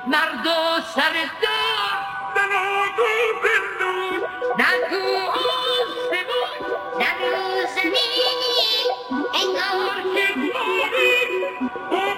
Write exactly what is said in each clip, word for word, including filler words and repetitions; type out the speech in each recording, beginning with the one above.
مرد و سر دار بناد و بندود نه تو آسمان نه رو زمین انگار که باری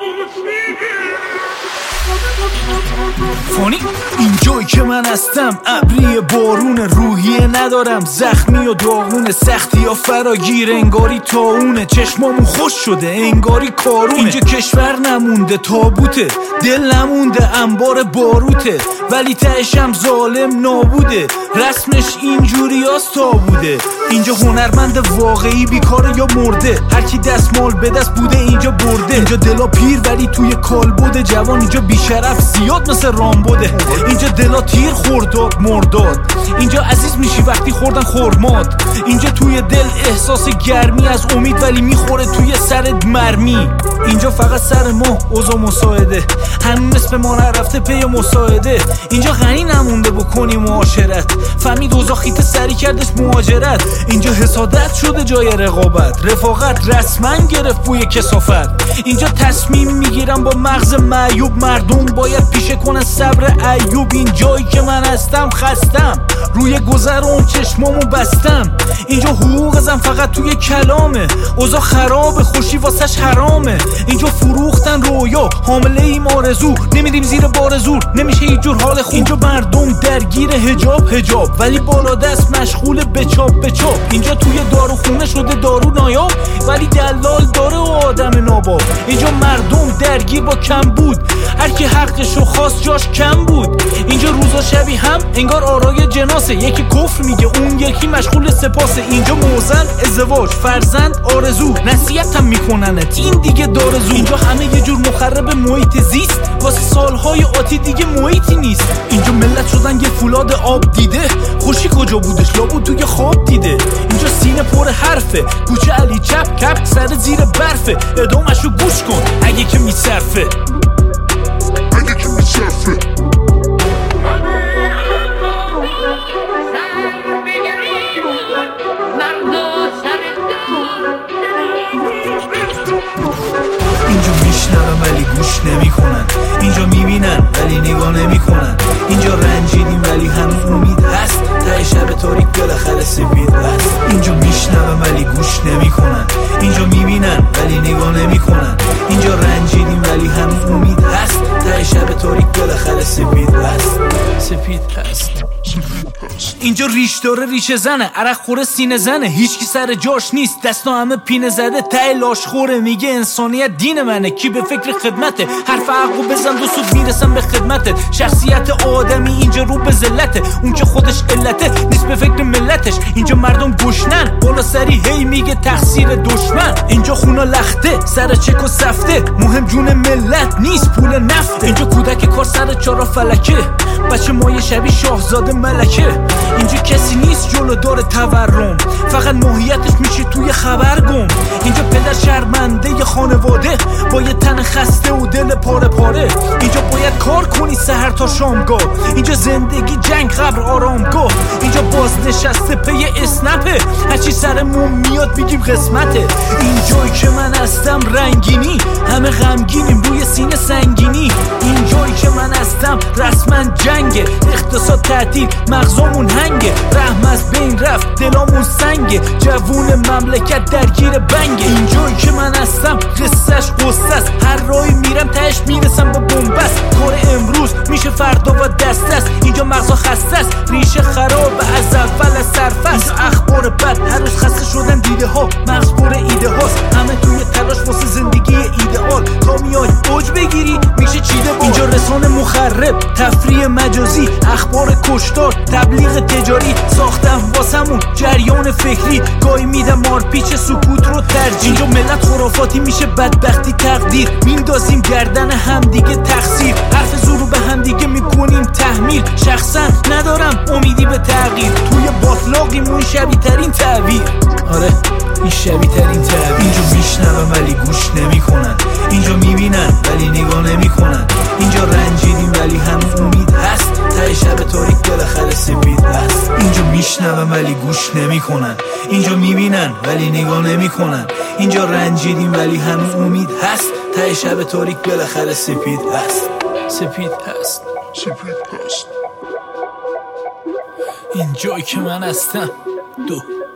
فانی اینجایی که من هستم ابری بارون روحیه ندارم زخمی و داغونه سختی یا فراگیر انگاری تاونه چشمامون خوش شده انگاری کارونه اینجا کشور نمونده تابوته دل نمونده انبار باروته ولی تهشم ظالم نابوده رسمش اینجوری هاست تا بوده اینجا هنرمند واقعی بیکاره یا مرده هرکی دستمال به دست بوده اینجا برده اینجا دلا پیر ولی توی کالبد جوان اینجا بیشرف زیاد مثل رامبده اینجا دلا تیر خورداد مرداد اینجا عزیز میشی وقتی خوردن خورمات اینجا توی دل احساس گرمی از امید ولی میخوره توی سرت مرمی اینجا فقط سر ما اوضاع مساعده هنوز نصف ما نرفته پی مساعده اینجا غنی نمونده بکنی معاشرت فهمید اوضاع خیت سری کردش مهاجرت اینجا حسادت شده جای رقابت رفاقت رسما گرفت بوی کثافت اینجا تصمیم میگیرم با مغز معیوب مردم باید پیشه کنن صبر ایوب این جایی که من هستم خستم روی گذر اون چشمامو بستم اینجا حقوق زن فقط توی کلامه اوضاع خرابه خوشی واسش حرامه اینجا فروختن رویا حامله ایم آرزو نمیریم زیر بار زور نمیشه هیچ جور حال خوب اینجا مردم درگیر حجاب حجاب ولی بالا دست مشغول به چاپ به چاپ اینجا توی داروخونه شده دارو نایاب ولی دلال داره و آدم ناباب اینجا مردم درگیر با کم بود هر کی حقشو خواست جاش کم بود اینجا روزا شبی هم انگار آرای جناسه یکی کفر میگه اون یکی مشغول سپاسه اینجا موزن ازدواج فرزند آرزو نصیحت هم میکننت این دیگه دارزو اینجا همه یه جور مخرب محیط زیست واسه سالهای آتی دیگه محیطی نیست اینجا ملت شدن یه فولاد آب دیده خوشی کجا بودش لابود توی خواب دیده اینجا سینه پر حرفه گوشه علی چپ کپ سر زیر برفه ادامشو گوش کن اگه که میصرفه اگه که میصرفه اینجا میشنون ولی گوش نمیکنن اینجا میبینن ولی نگاه نمیکنن اینجا رنجیدیم ولی هنوز امید هست ته شب تاریک بالاخره سفید هست اینجا میشنون ولی گوش نمیکنن اینجا میبینن ولی نگاه نمیکنن اینجا رنجیدیم ولی هنوز امید هست ته شب تاریک بالاخره سفید هست سفید هست اینجا ریش داره ریشه زنه عرق خوره سینه زنه هیچکی سر جاش نیست دستا همه پینه زده ته لاش خوره میگه انسانیت دین منه کی به فکر خدمته حرف عقو بزن دو سود میرسم به خدمته شخصیت آدمی اینجا رو به ذلته اون که خودش علته نیست به فکر ملتش اینجا مردم گشنن بالا سری هی میگه تقصیر دشمن اینجا خونا لخته سر چک و سفته مهم جون ملت نیست پول نفته اینجا کودک کار سر چارا فلکه بچه مایه شبیه شاهزاده ملکه اینجا کسی نیست جلو داره تورم فقط ماهیتش میشه توی خبر گم اینجا پدر شرمنده ی خانواده با یه تن خسته و دل پاره پاره اینجا باید کار کنی سحر تا شامگاه اینجا زندگی جنگ قبر آرامگاه اینجا بازنشسته پی اسنپه هرچی سرمون میاد میگیم قسمته اینجایی که من هستم رنگینی همه غمگینیم روی سینه سنگینی اینجایی که من هستم رسما جنگه اقتصاد تعطیل مغزامون هنگه رحم از بین رفت دلامون سنگه جوون مملکت درگیر بنگه اینجایی که من هستم قصهش قصه است هر راهی میرم تهش میرسم با بنبست کار امروز میشه فردا و دست است اینجا مغزا خسته است ریشه خرابه از اول از سرفست اخبار بد هر روز خسته شدن دیده ها مغز پر ایده هاست همه توی تلاش واسه زندگی ایدئال تا میای اوج بگیری میشه چیده با اینجا رسانه مخرب تفریح مجازی اخبار کشتار تبلیغ تجاری ساختم واسمون جریان فکری گاهی میدم مارپیچ سکوت رو ترجیح اینجا ملت خرافاتی میشه بدبختی تقدیر میندازیم گردن همدیگه تقصیر حرف زورو به همدیگه میکنیم تحمیل شخصا ندارم امیدی به تغییر توی باطلاقیم اون شبیه ترین تعبیر آره این شبیه ترین تعبیر اینجا میشنون ولی گوش نمیکنن اینجا میبینن ولی نگاه نمیکنن اینجا رنجیدیم ولی هنوز امید هست ته شب تاریک بالاخره سفید هست اینجا میشنون ولی گوش نمیکنن اینجا میبینن ولی نگاه نمیکنن اینجا رنجیدیم ولی هنوز امید هست ته شب تاریک بالاخره سفید هست سپید هست سپید هست این جایی که من هستم دو